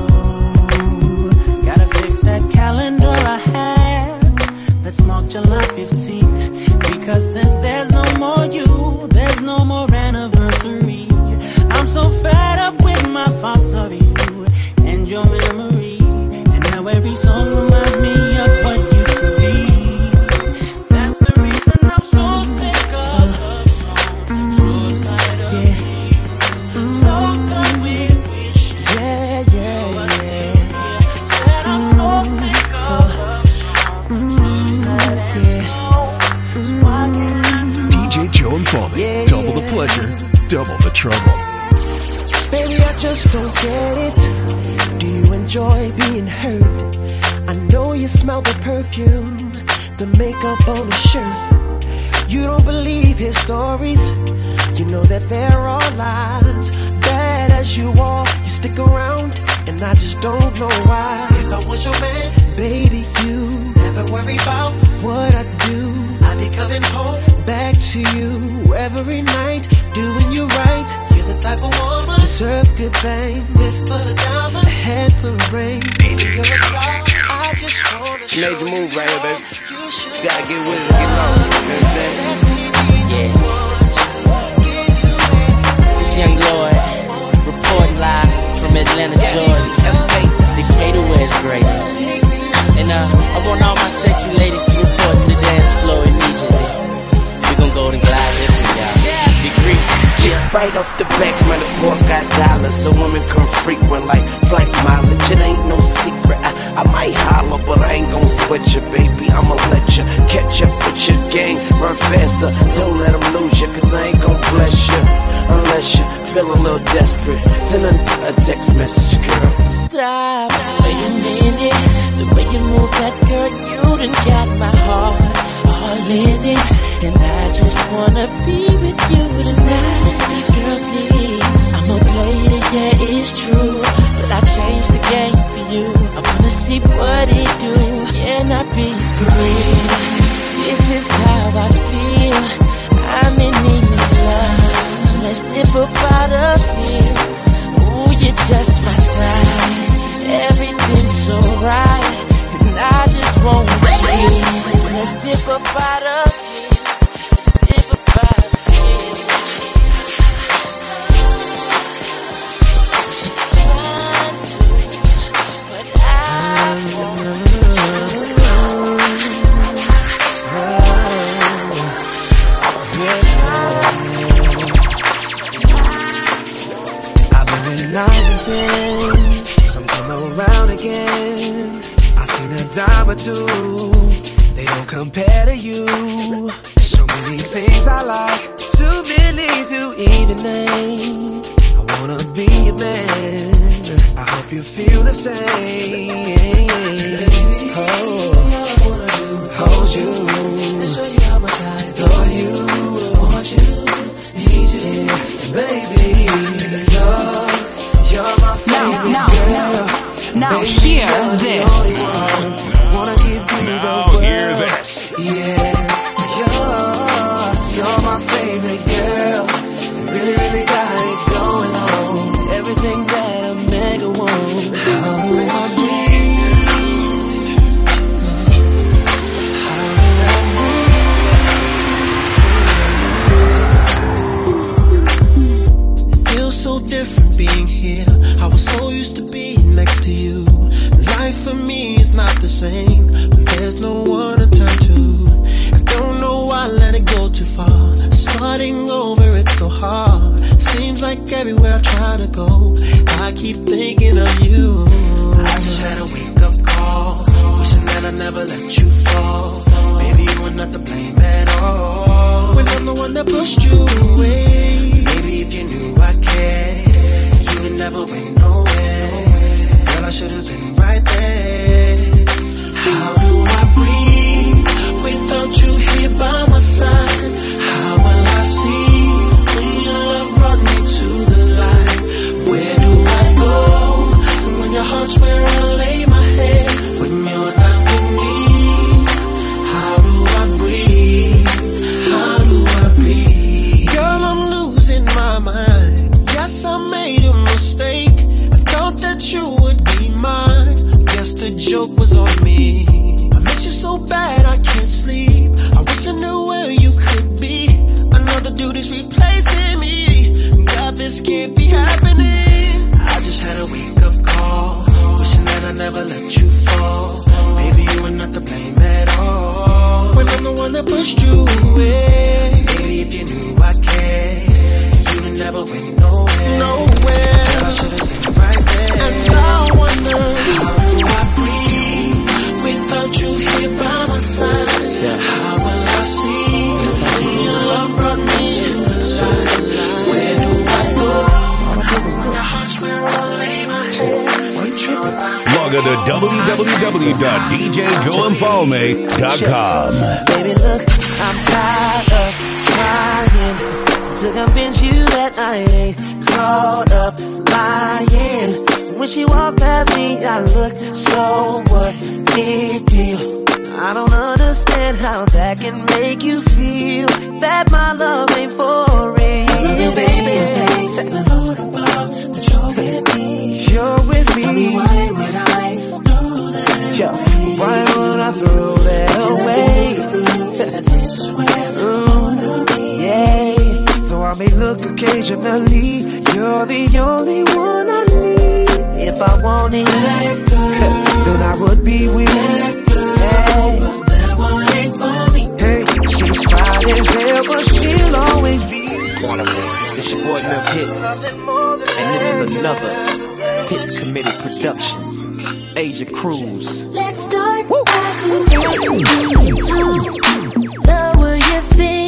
Gotta fix that calendar I had that's marked July fifteenth. Because since there's no more you, there's no more anniversary. I'm so fed up with my thoughts of you and your memory. And now every song reminds me of what used to be. That's the reason I'm so sick of love songs, so tired of tears, so done with wishing yeah, yeah, you were still here. Said I'm so sick of love songs, so sad and slow. So why can't I turn D J Joe and Follow Me. Yeah, Double the pleasure, double the trouble. Baby, I just don't get it. Do you enjoy being hurt? I know you smell the perfume, the makeup on his shirt. You don't believe his stories. You know that there are lies. Bad as you are, you stick around, and I just don't know why. If I was your man, baby, you never worry about what I do. I'd be coming home back to you every night, doing you right. You're the type of woman deserve good things. This for the diamond, a head full of rain. You're a star. I just wanna show Major move right here, baby. You gotta get with it and get lost. Understand? Yeah. This young Lord, reporting live from Atlanta, Georgia. The cater wears great. And uh, I want all my sexy ladies to report to the dance floor immediately. We gon' go and glide this one, y'all. Be greasy. Yeah, right off the back, man, the boy got dollars, so women come frequent like flight mileage. It ain't no secret. I, I might holler, but I ain't gon' sweat you, baby. I'ma let you catch up with your gang, run faster. Don't let them lose you, cause I ain't gon' bless you unless you feel a little desperate. Send a, a text message, girl. Stop. Wait a minute. The way you move that girl, you done got my heart all in it. And I just wanna be with you tonight. Girl, please, I'm a player, yeah, it's true, but I changed the game for you. I wanna see what it do. Can I be free? This is how I feel. I'm in need of love, so let's dip up out of here. Ooh, you're just my type. Everything's so right, and I just want to breathe. So let's dip up out of here. Let's dip up out of here. She's fine too, but I want you. I've been out waiting, some come around again. I seen a dime or two, they don't compare to you. So many things I like, too many to even name. I wanna be your man, I hope you feel the same. Oh, hold you and show you how much I adore you, want you, need you, yeah, baby. You're, you're my favorite now, girl. Now, now baby, hear you're this. The only one. Wanna give you now the world. Hear this. Yeah, you're, you're my favorite girl. Really, really got it going on. Everything that a mega want. How do I breathe? How do I breathe? It feels so different being here. I was so used to being next to you. Life for me is not the same when there's no one to turn to. I don't know why I let it go too far. Starting over, it's so hard. Seems like everywhere I try to go, I keep thinking of you. I just had a wake-up call, wishing that I never let you fall. Baby, you were not to blame at all, when I'm the one that pushed you away. Maybe if you knew I cared, you'd never went nowhere. Girl, I should've been right there. How do I breathe without you here by my side? How will I see when your love brought me to the light? Where do I go when your heart's where I lay my head? When you're not with me, how do I breathe? How do I breathe? Girl, I'm losing my mind. Yes, I made a mistake. I thought that you would be mine. Guess the joke was on me. I miss you so bad I can't sleep. I wish I knew where you could be. Another dude is replacing me. God, this can't be happening. I just had a wake-up call, wishing that I never let you fall. Maybe you were not to blame at all, when I'm the one that pushed you away. Maybe if you knew I cared, you'd never went nowhere. Nowhere. Girl, I should've been right there. And I wonder, how do I breathe without you here by my side? How will I see when your love brought me to the light? Where do I go when your heart's where I lay my head? Log on to w w w dot d j joe and falme dot com. Baby, look, I'm tired of trying to convince you that I ain't caught up lying. When she walked past me, I looked slow. What big deal? I don't understand how that can make you feel that my love ain't for real, baby. But you're with me. You're with me. Tell me why would I do that? Yo, why would I throw that away? This is where I wanna be. Yeah. So I may look occasionally, you're the only one I need. If I wanted, then I would be with you. Hey, hey, she's fine as hell, but she'll always be. It's your boy Milk Hits, and this is another Hits Committee production. Asia Cruz. Let's start back again. Lower your feet.